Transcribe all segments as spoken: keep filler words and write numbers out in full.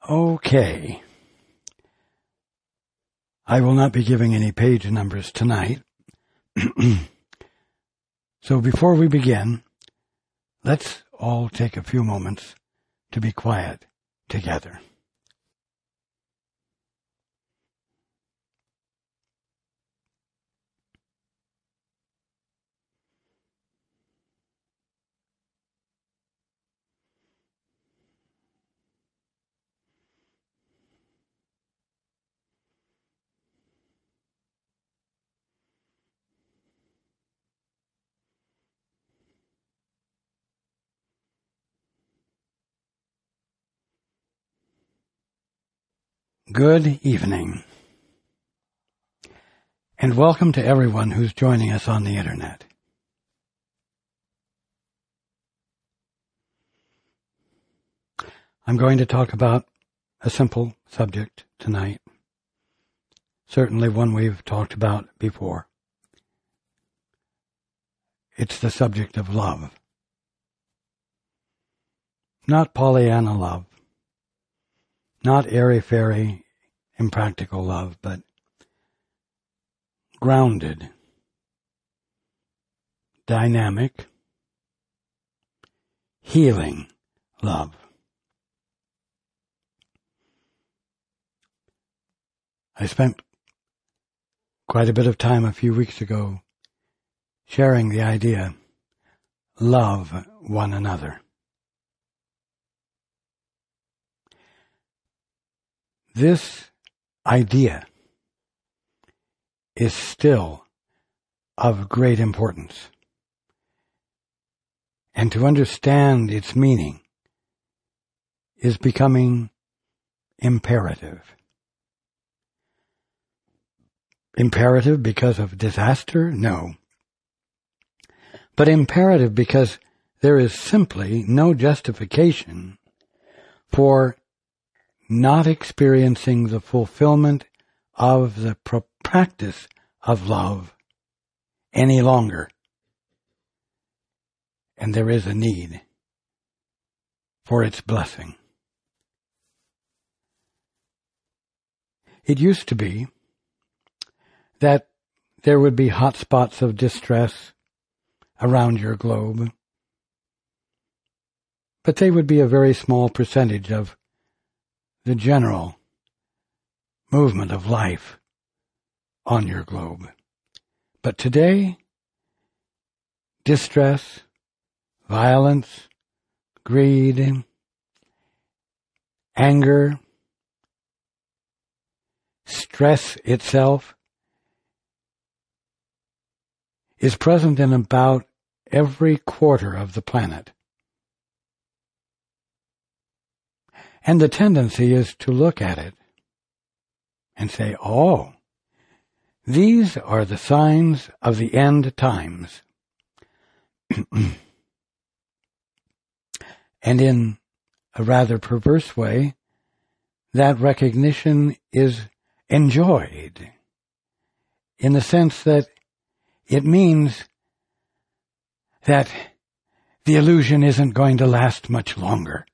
Okay. I will not be giving any page numbers tonight. So before we begin, let's all take a few moments to be quiet together. Good evening, and welcome to everyone who's joining us on the internet. I'm going to talk about a simple subject tonight, certainly one we've talked about before. It's the subject of love. Not Pollyanna love, not airy-fairy, impractical love, but grounded, dynamic, healing love. I spent quite a bit of time a few weeks ago sharing the idea, love one another. This idea is still of great importance, and to understand its meaning is becoming imperative. Imperative because of disaster? No. But imperative because there is simply no justification for not experiencing the fulfillment of the pro- practice of love any longer. And there is a need for its blessing. It used to be that there would be hot spots of distress around your globe, but they would be a very small percentage of the general movement of life on your globe. But today, distress, violence, greed, anger, stress itself is present in about every quarter of the planet. And the tendency is to look at it and say, oh, these are the signs of the end times. And in a rather perverse way, that recognition is enjoyed in the sense that it means that the illusion isn't going to last much longer.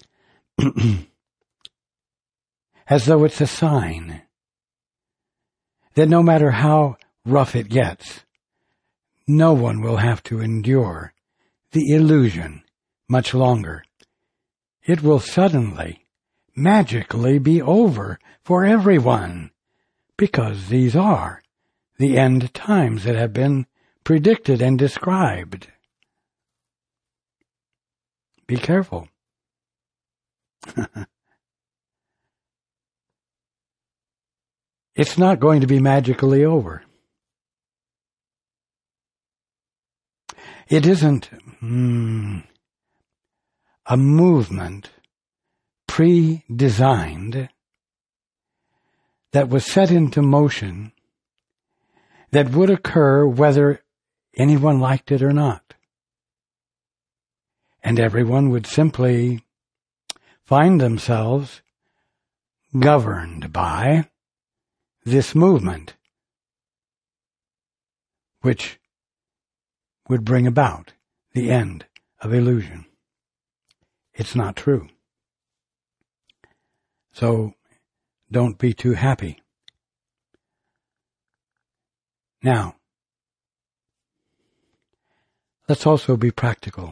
As though it's a sign that no matter how rough it gets, no one will have to endure the illusion much longer. It will suddenly, magically be over for everyone, because these are the end times that have been predicted and described. Be careful. It's not going to be magically over. It isn't mm, a movement pre-designed that was set into motion that would occur whether anyone liked it or not. And everyone would simply find themselves governed by this movement, which would bring about the end of illusion. It's not true. So don't be too happy. Now, let's also be practical.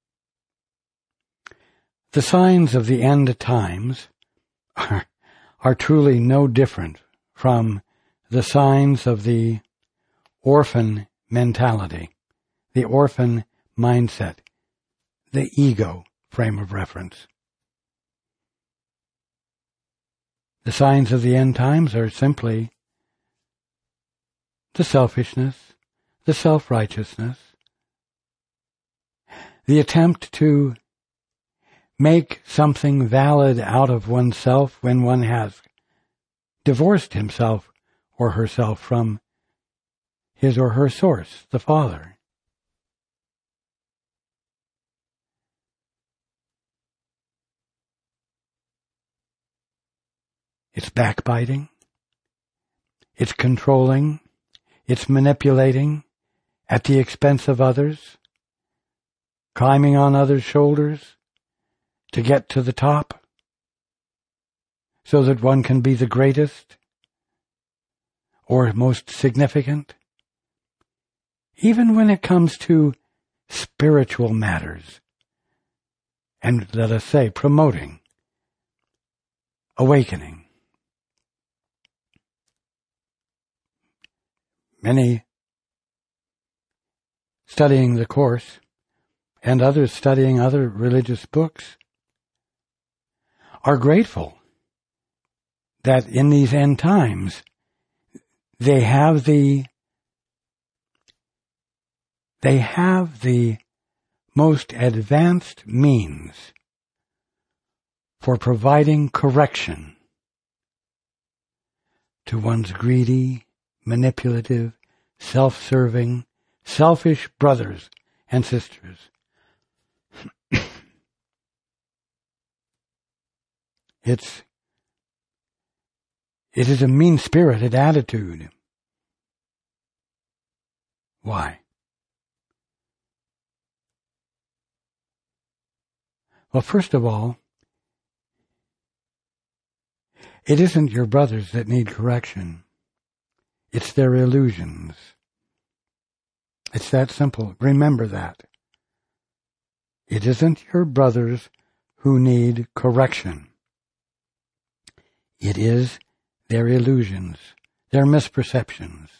The signs of the end times are, are truly no different from the signs of the orphan mentality, the orphan mindset, the ego frame of reference. The signs of the end times are simply the selfishness, the self-righteousness, the attempt to make something valid out of oneself when one has divorced himself or herself from his or her source, the Father. It's backbiting. It's controlling. It's manipulating at the expense of others, climbing on others' shoulders to get to the top so that one can be the greatest or most significant. Even when it comes to spiritual matters and, let us say, promoting awakening. Many studying the Course and others studying other religious books are grateful that in these end times they have the they have the most advanced means for providing correction to one's greedy, manipulative, self-serving, selfish brothers and sisters. It's, it is a mean-spirited attitude. Why? Well, first of all, it isn't your brothers that need correction. It's their illusions. It's that simple. Remember that. It isn't your brothers who need correction. It is their illusions, their misperceptions.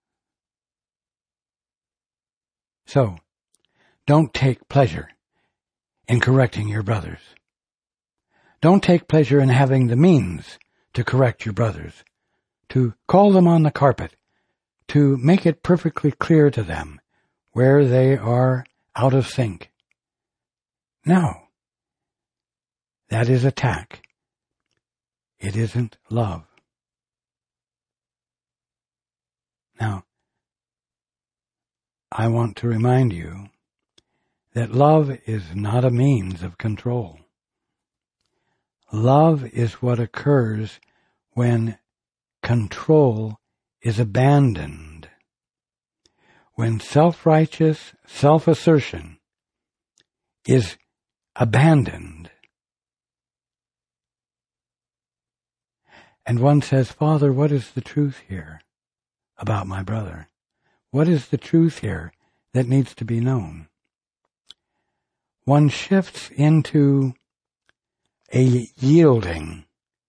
So, don't take pleasure in correcting your brothers. Don't take pleasure in having the means to correct your brothers, to call them on the carpet, to make it perfectly clear to them where they are out of sync. No. That is attack. It isn't love. Now, I want to remind you that love is not a means of control. Love is what occurs when control is abandoned, when self-righteous self-assertion is abandoned. And one says, Father, what is the truth here about my brother? What is the truth here that needs to be known? One shifts into a yielding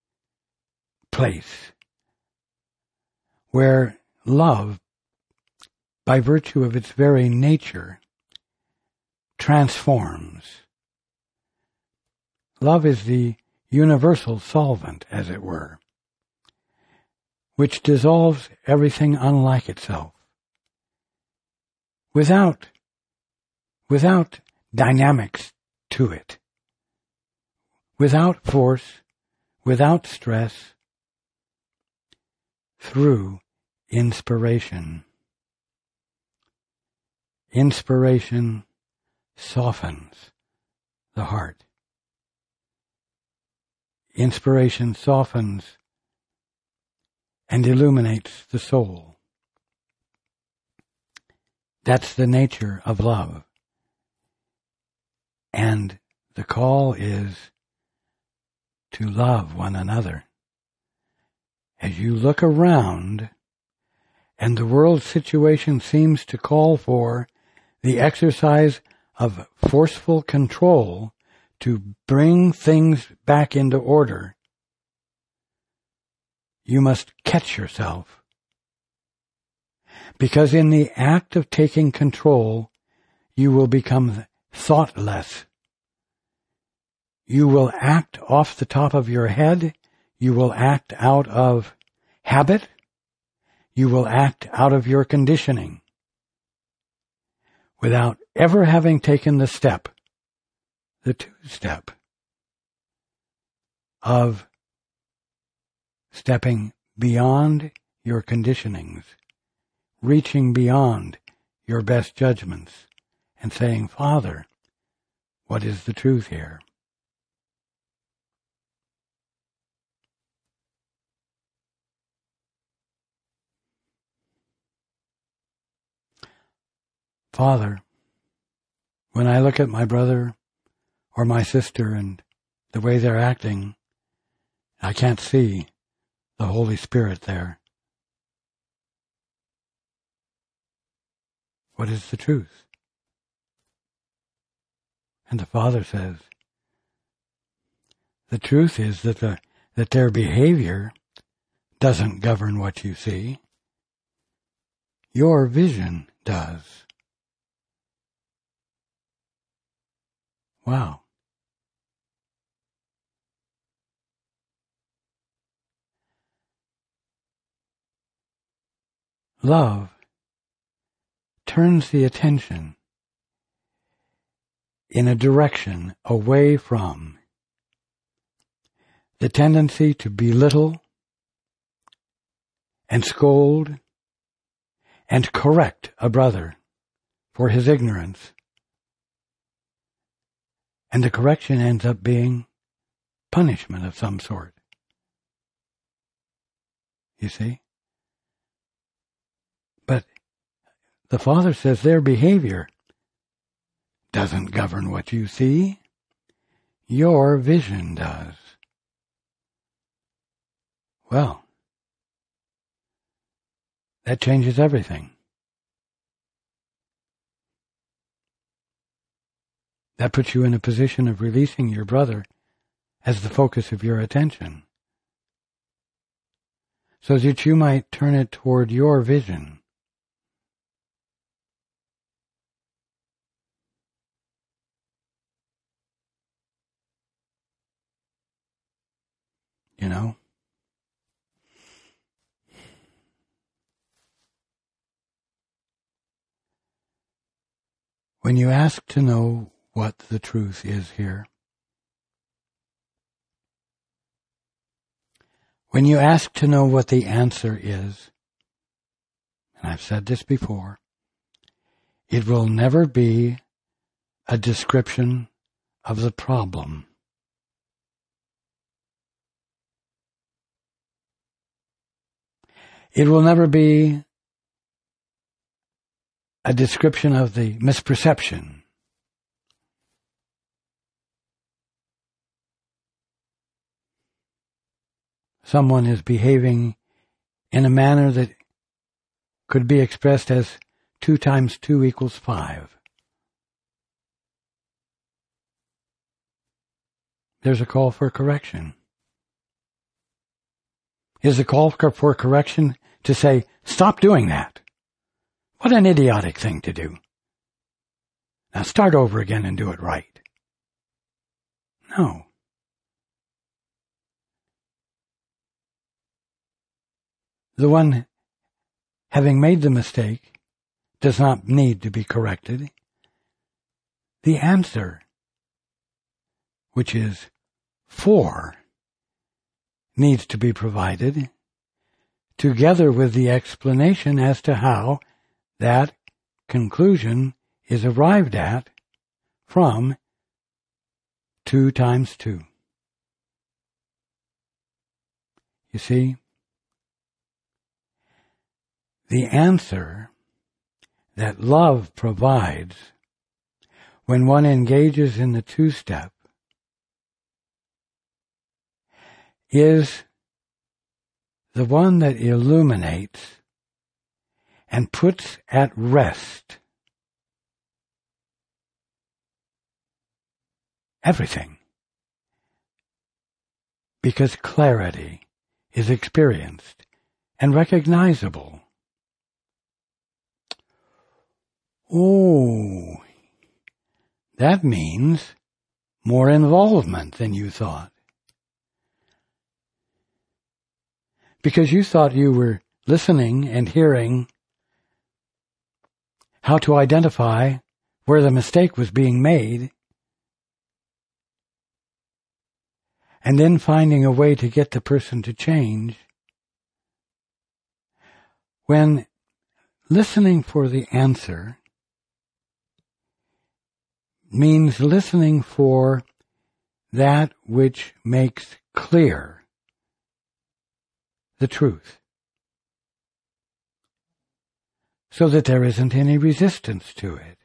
place where love, by virtue of its very nature, transforms. Love is the universal solvent, as it were, which dissolves everything unlike itself. Without, without dynamics to it. Without force, without stress, through inspiration. Inspiration softens the heart. Inspiration softens and illuminates the soul. That's the nature of love. And the call is to love one another. As you look around and the world situation seems to call for the exercise of forceful control to bring things back into order, you must catch yourself. Because in the act of taking control, you will become thoughtless. You will act off the top of your head. You will act out of habit. You will act out of your conditioning without ever having taken the step, the two-step of stepping beyond your conditionings, reaching beyond your best judgments and saying, Father, what is the truth here? Father, when I look at my brother or my sister and the way they're acting, I can't see the Holy Spirit there. What is the truth? And the Father says, the truth is that the, that their behavior doesn't govern what you see. Your vision does. Wow. Love turns the attention in a direction away from the tendency to belittle and scold and correct a brother for his ignorance. And the correction ends up being punishment of some sort. You see? But the Father says their behavior doesn't govern what you see. Your vision does. Well, that changes everything. That puts you in a position of releasing your brother as the focus of your attention, so that you might turn it toward your vision. You know? When you ask to know what the truth is here, when you ask to know what the answer is, and I've said this before, it will never be a description of the problem. It will never be a description of the misperception. Someone is behaving in a manner that could be expressed as two times two equals five. There's a call for correction. Is the call for correction to say, stop doing that? What an idiotic thing to do. Now start over again and do it right. No. The one having made the mistake does not need to be corrected. The answer, which is for, needs to be provided, together with the explanation as to how that conclusion is arrived at from two times two. You see, the answer that love provides when one engages in the two-step is the one that illuminates and puts at rest everything, because clarity is experienced and recognizable. Oh, that means more involvement than you thought. Because you thought you were listening and hearing how to identify where the mistake was being made, and then finding a way to get the person to change, when listening for the answer means listening for that which makes clear the truth, so that there isn't any resistance to it.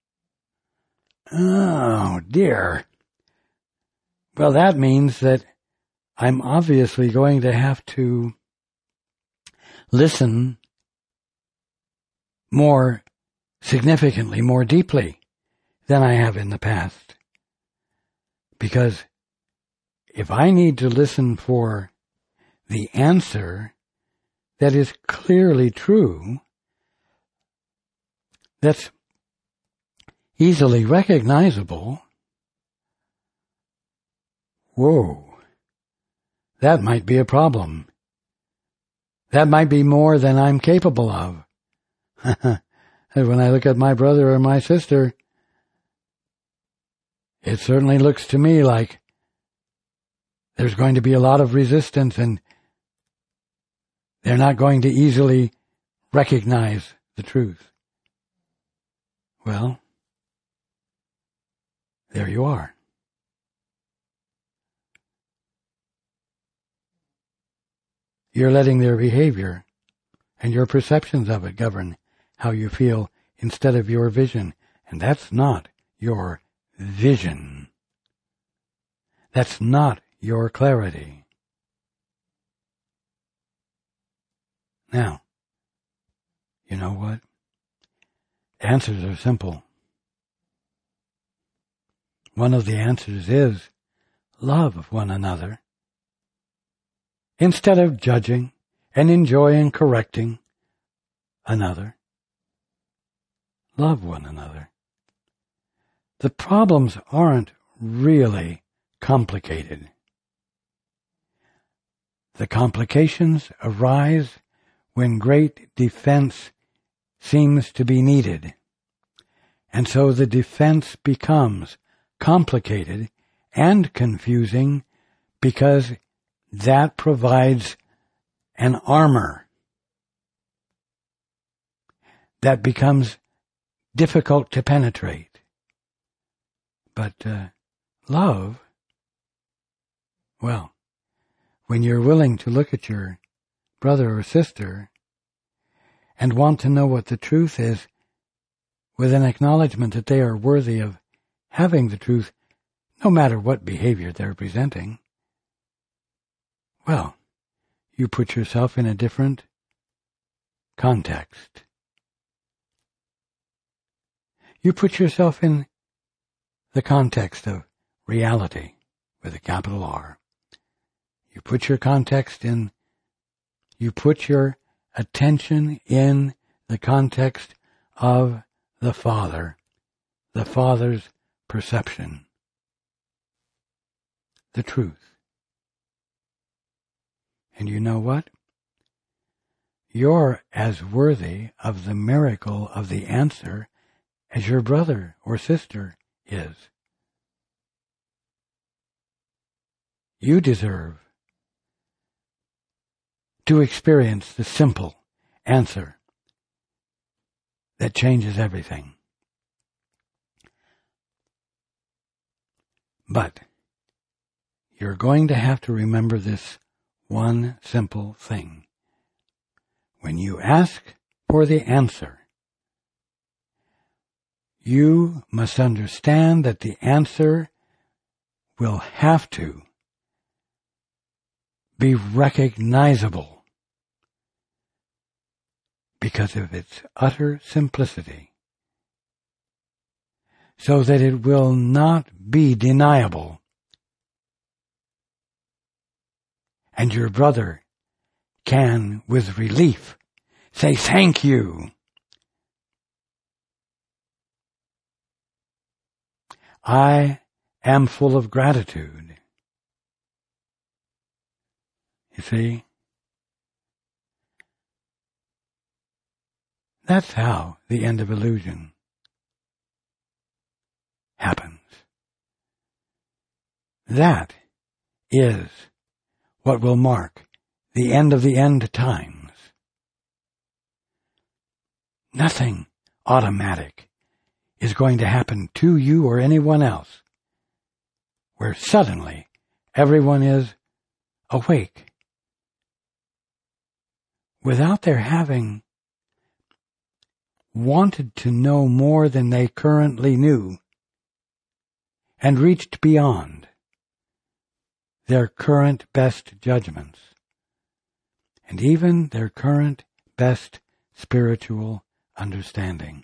Oh, dear. Well, that means that I'm obviously going to have to listen more significantly, more deeply than I have in the past. Because if I need to listen for the answer that is clearly true, that's easily recognizable, whoa, that might be a problem. That might be more than I'm capable of. When I look at my brother or my sister, it certainly looks to me like there's going to be a lot of resistance, and they're not going to easily recognize the truth. Well, there you are. You're letting their behavior and your perceptions of it govern how you feel instead of your vision. And that's not your vision. That's not your clarity. Now, you know what? Answers are simple. One of the answers is love one another. Instead of judging and enjoying correcting another, love one another. The problems aren't really complicated. The complications arise when great defense seems to be needed, and so the defense becomes complicated and confusing because that provides an armor that becomes difficult to penetrate. But uh, love, well, when you're willing to look at your brother or sister and want to know what the truth is with an acknowledgement that they are worthy of having the truth, no matter what behavior they're presenting, well, you put yourself in a different context. You put yourself in the context of reality with a capital R. You put your context in, you put your attention in the context of the Father, the Father's perception, the truth. And you know what? You're as worthy of the miracle of the answer as your brother or sister is. You deserve to experience the simple answer that changes everything. But you're going to have to remember this one simple thing. When you ask for the answer, you must understand that the answer will have to be recognizable because of its utter simplicity, so that it will not be deniable. And your brother can, with relief, say, "Thank you. I am full of gratitude." You see? That's how the end of illusion happens. That is what will mark the end of the end times. Nothing automatic is going to happen to you or anyone else where suddenly everyone is awake without their having wanted to know more than they currently knew and reached beyond their current best judgments and even their current best spiritual understanding.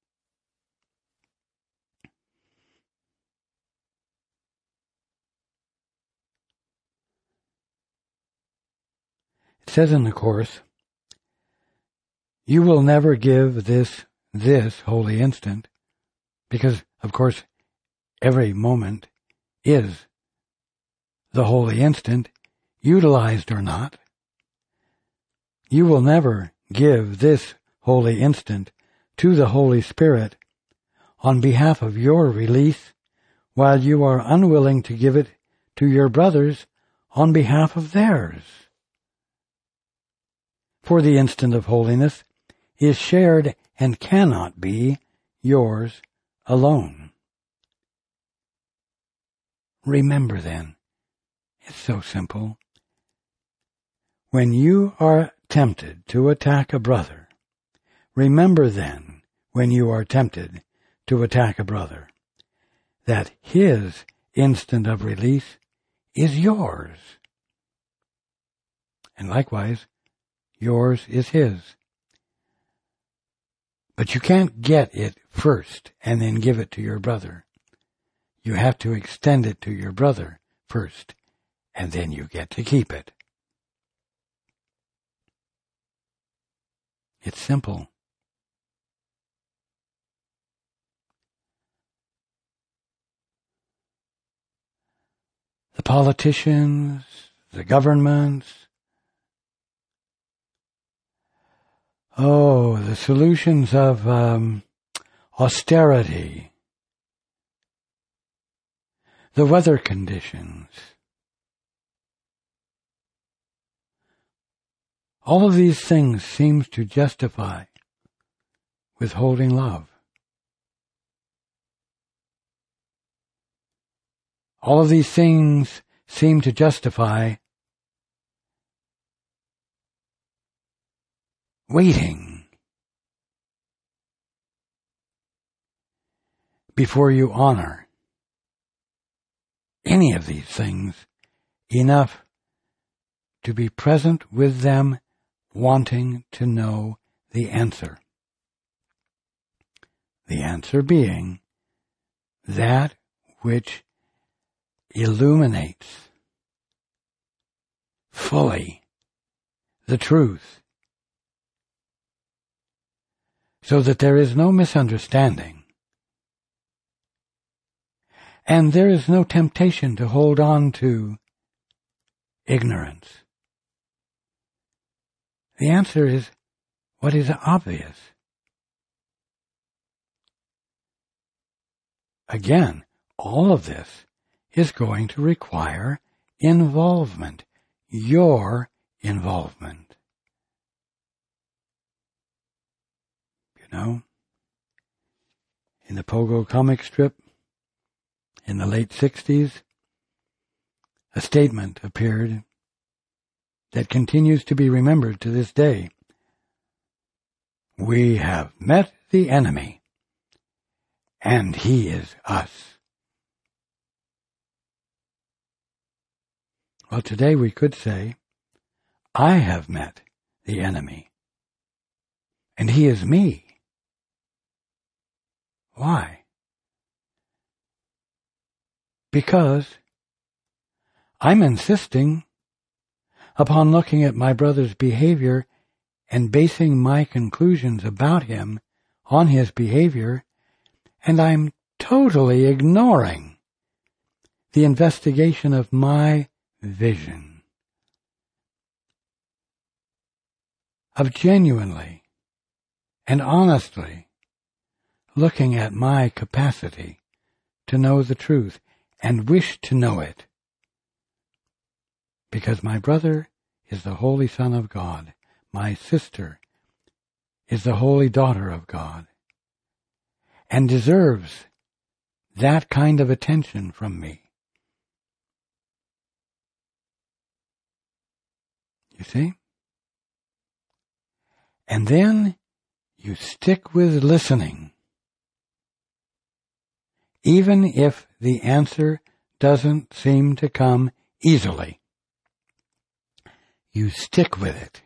It says in the Course, you will never give this, this holy instant, because, of course, every moment is the holy instant, utilized or not. You will never give this holy instant to the Holy Spirit on behalf of your release, while you are unwilling to give it to your brothers on behalf of theirs. For the instant of holiness is shared and cannot be yours alone. Remember then, it's so simple. When you are tempted to attack a brother, remember then, when you are tempted to attack a brother, that his instant of release is yours. And likewise, yours is his. But you can't get it first and then give it to your brother. You have to extend it to your brother first, and then you get to keep it. It's simple. The politicians, the governments, oh, the solutions of um, austerity, the weather conditions, all of these things seem to justify withholding love. All of these things seem to justify waiting before you honor any of these things enough to be present with them, wanting to know the answer. The answer being that which illuminates fully the truth, so that there is no misunderstanding, and there is no temptation to hold on to ignorance. The answer is what is obvious. Again, all of this is going to require involvement, your involvement. You know, in the Pogo comic strip in the late sixties, a statement appeared that continues to be remembered to this day. We have met the enemy, and he is us. Well, today we could say I have met the enemy, and he is me. Why? Because I'm insisting upon looking at my brother's behavior and basing my conclusions about him on his behavior, and I'm totally ignoring the investigation of my vision of genuinely and honestly looking at my capacity to know the truth and wish to know it, because my brother is the Holy Son of God, my sister is the Holy Daughter of God, and deserves that kind of attention from me. You see? And then you stick with listening, even if the answer doesn't seem to come easily. You stick with it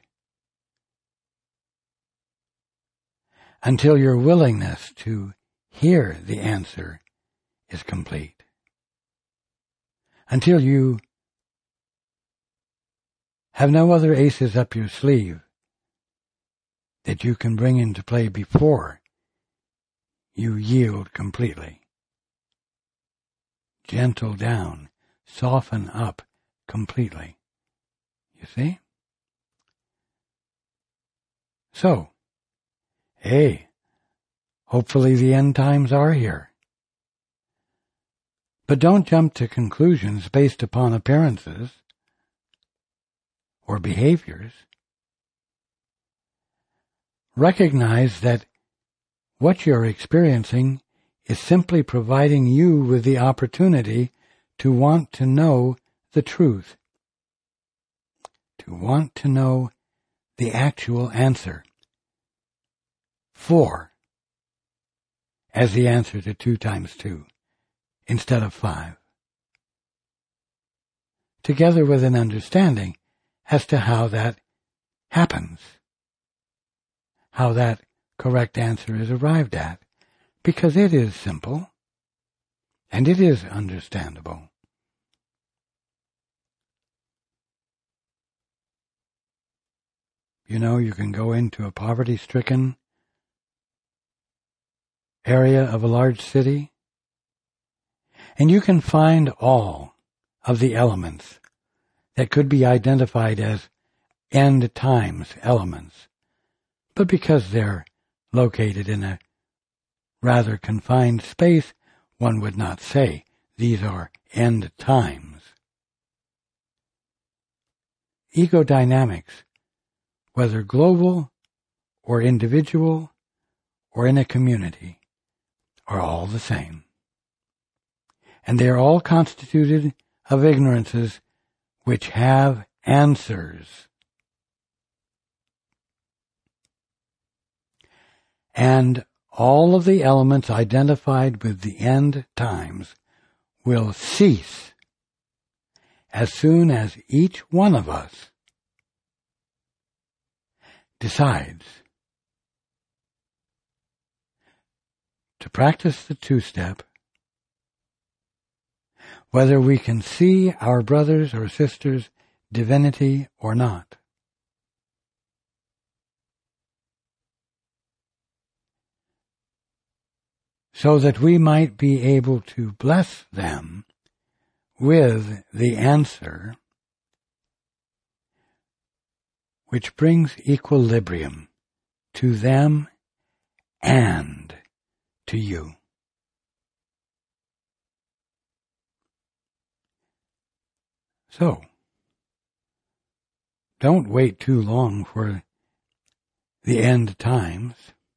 until your willingness to hear the answer is complete, until you have no other aces up your sleeve that you can bring into play before you yield completely. Gentle down, soften up completely. You see? So, hey, hopefully the end times are here. But don't jump to conclusions based upon appearances or behaviors. Recognize that what you're experiencing is simply providing you with the opportunity to want to know the truth, to want to know the actual answer. Four as the answer to two times two instead of five, together with an understanding as to how that happens, how that correct answer is arrived at, because it is simple and it is understandable. You know, you can go into a poverty-stricken area of a large city, and you can find all of the elements that could be identified as end times elements. But because they're located in a rather confined space, one would not say these are end times. Ego dynamics, whether global or individual or in a community, are all the same. And they are all constituted of ignorances which have answers. And all of the elements identified with the end times will cease as soon as each one of us decides to practice the two-step, whether we can see our brothers or sisters' divinity or not. So that we might be able to bless them with the answer which brings equilibrium to them and to you. So, don't wait too long for the end times.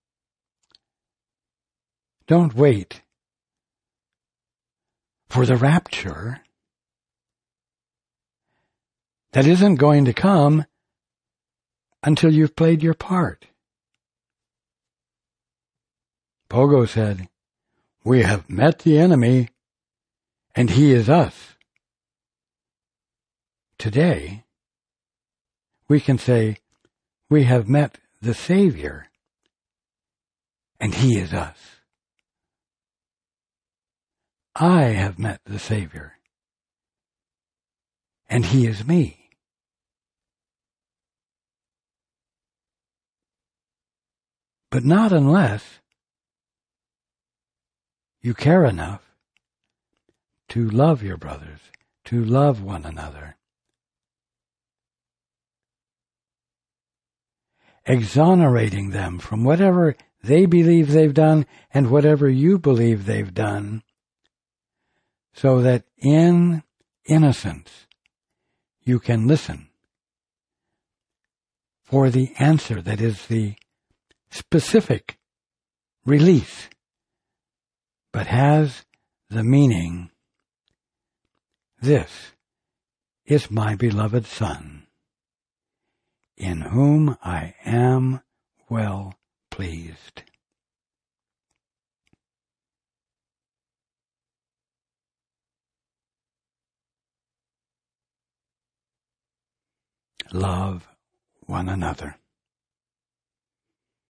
Don't wait for the rapture that isn't going to come until you've played your part. Pogo said, "We have met the enemy, and he is us." Today, we can say, we have met the Savior, and He is us. I have met the Savior, and He is me. But not unless you care enough to love your brothers, to love one another, exonerating them from whatever they believe they've done and whatever you believe they've done, so that in innocence you can listen for the answer that is the specific release, but has the meaning, this is my beloved Son, in whom I am well pleased. Love one another.